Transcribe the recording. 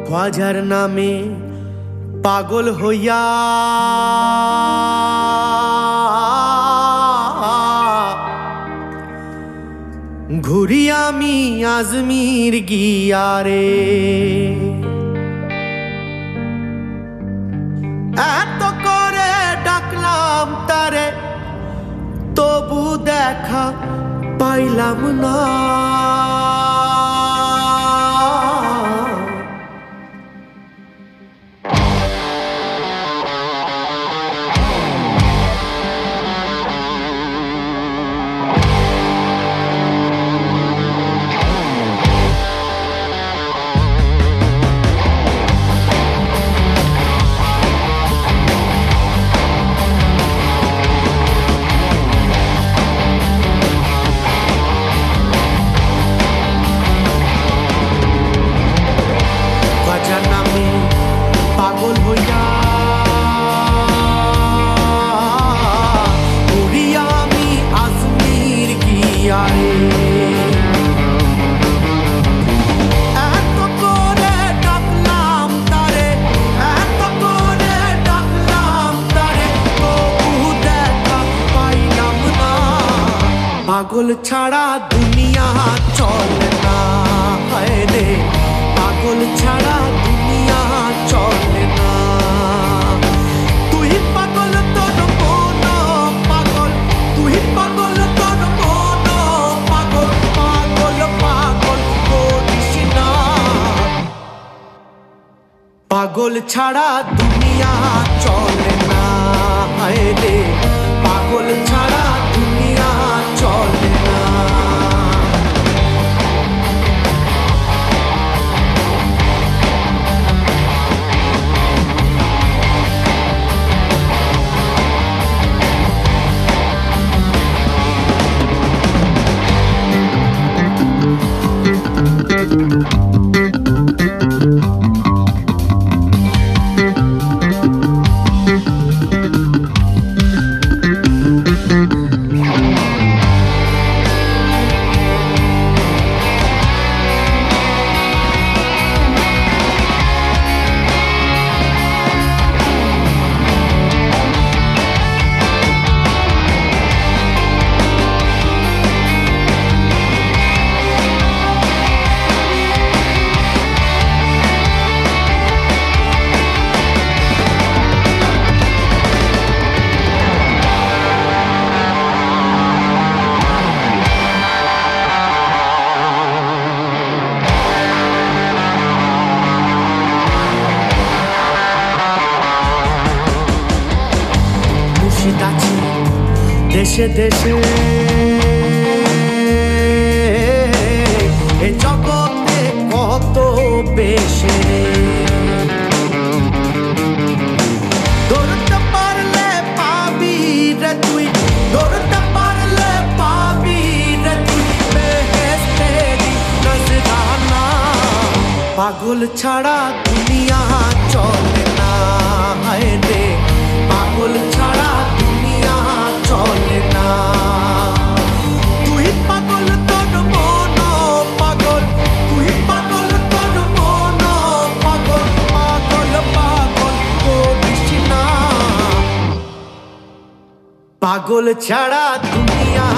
ख्वाजार नामे पागल हইয়া घुरी आमी आजमीर गिया रे এত করে ডাকলাম তারে তবু দেখা পাইলাম না पागल हইয়া ঘুরি আমি আজমির গিয়া রে এত করে ডাকলাম তারে এত করে ডাকলাম তারে তবু দেখা পাইলাম না পাগল ছাড়া দুনিয়া চলে না হায় রে পাগল ছাড়া দুনিয়া চলে না তুই পাগল তোর মন পাগল তুই পাগল তোর মন পাগল পাগল পাগল করিস না পাগল ছাড়া দুনিয়া চলে না হায় রে পাগল ছাড়া দুনিয়া চলে না দেশে দেশে এ জগতে কত বেশে ধরতে পারলে পাবি রে তুই ধরতে পারলে পাবি রে তুই বেহেশতেরি নজরানা পাগল ছাড়া দুনিয়া চলে না হায় রে পাগল ছাড়া দুনিয়া চলে না তুই পাগল তোর মন পাগল তুই পাগল তোর মন পাগল পাগল পাগল করিস না পাগল ছাড়া দুনিয়া